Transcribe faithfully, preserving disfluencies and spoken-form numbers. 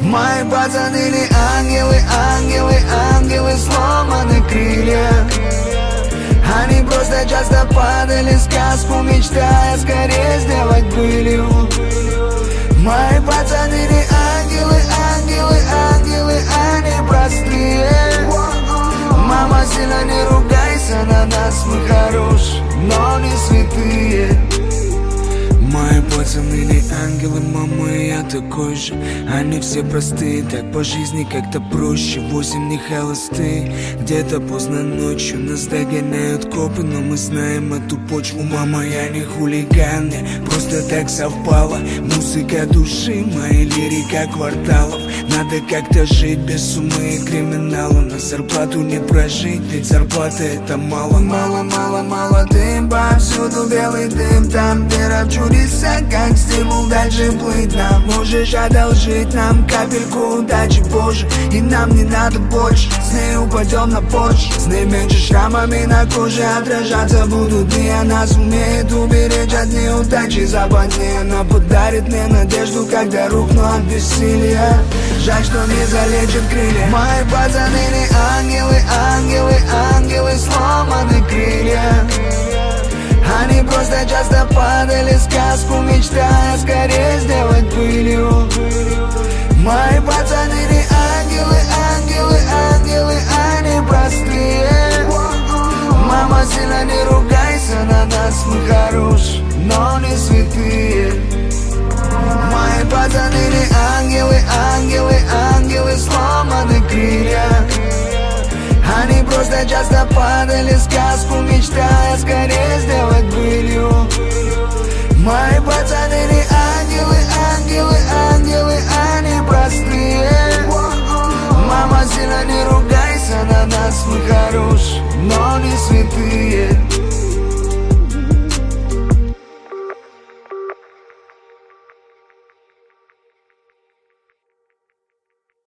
Мои пацаны не ангелы, ангелы, ангелы, сломаны крылья. Они просто часто падали в сказку, мечтая скорее сделать пылью. Мои пацаны не ангелы, ангелы, ангелы, они простые. Мама, сильно не ругайся на нас, мы хорошие, но не святые. Мои пацаны не ангелы, мама, и я такой же. Они все простые, так по жизни как-то проще. Восемь не холостые, где-то поздно ночью нас догоняют копы, но мы знаем эту почву. Мама, я не хулиган, мне просто так совпало. Музыка души, моя лирика кварталов. Надо как-то жить без сумы и криминала. На зарплату не прожить, ведь зарплата это мало. Мало, мало, мало дым, повсюду белый дым. Там вера в чудеса, как стимул дальше плыть нам. Можешь одолжить нам капельку удачи, Боже, и нам не надо больше. Сны упадем на порш, сны меньше шрамами на коже отражаться будут. И она сумеет уберечь от неудачи западни. Она подарит мне надежду, когда рухну от бессилия. Жаль, что не залечит крылья. Мои пацаны не ангелы, ангелы, ангелы, сломаны крылья. Они просто часто падали в сказку, мечтая скорее сделать пылью. Мои пацаны не ангелы, ангелы, ангелы, они простые. Мама, сильно не ругайся на нас, мы хорошие, но не святые. Мои пацаны не ангелы, ангелы, ангелы, сломаны крылья. Они просто часто падали в сказку, мечтая скорее сделать пылью. Мои пацаны не ангелы, ангелы, ангелы, они простые. Мама, сильно не ругайся на нас, мы хорошие, но не святые.